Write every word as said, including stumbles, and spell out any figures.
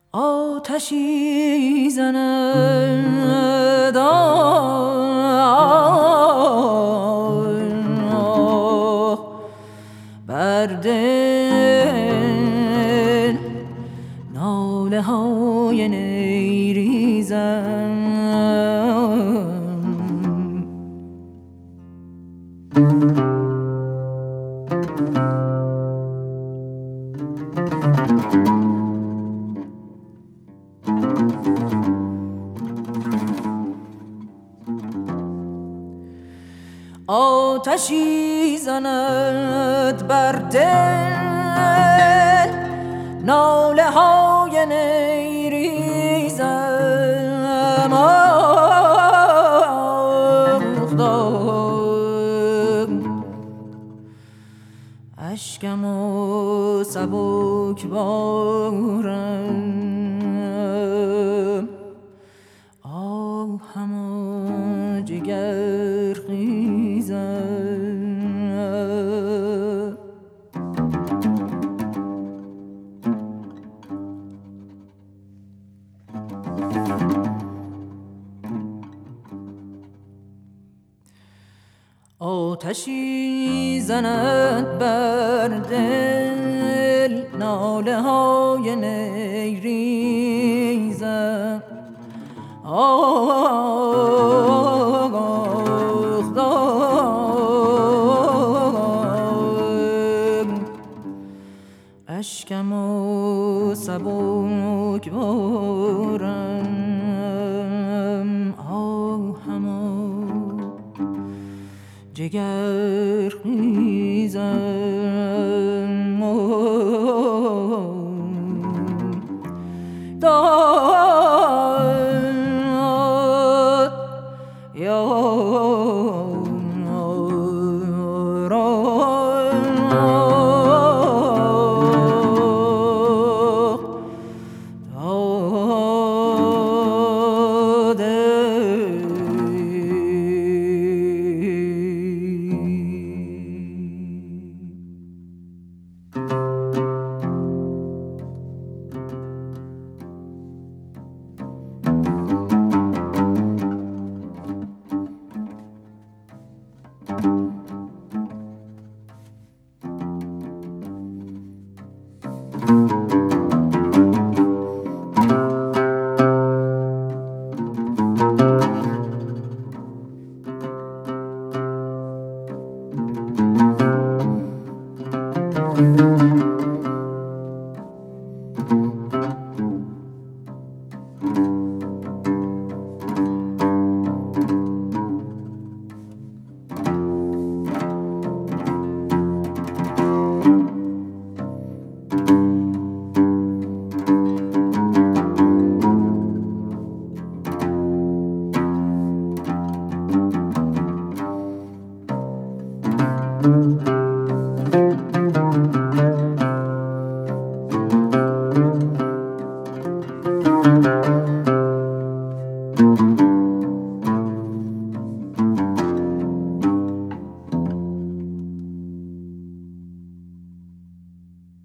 آتشی زند بر دل، ناله های نیریزم. آتشی زند بر دل، ناله های نیریزم. آه اشکم و سبک بارم، آهم و جگر خیزم. آتشی زند بر دل، ناله های نیریزم. آه اشکم و سبک بارم، آهم و جگر خیزم. داد یا thank you